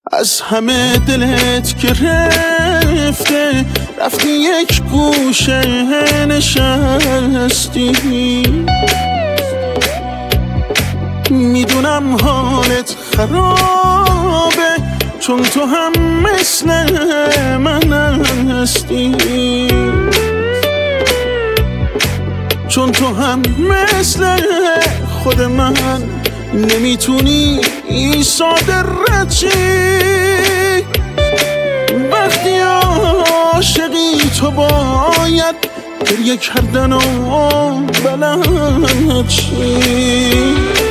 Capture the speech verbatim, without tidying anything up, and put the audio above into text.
از همه دلت گرفته، رفتی یک گوشه نشستی. میدونم حالت خرابه، چون تو هم مثل من هستی، چون تو هم مثل خود من نمیتونی ساده رچی. وقتی عاشقی تو باید گریه کردن و بلد چی.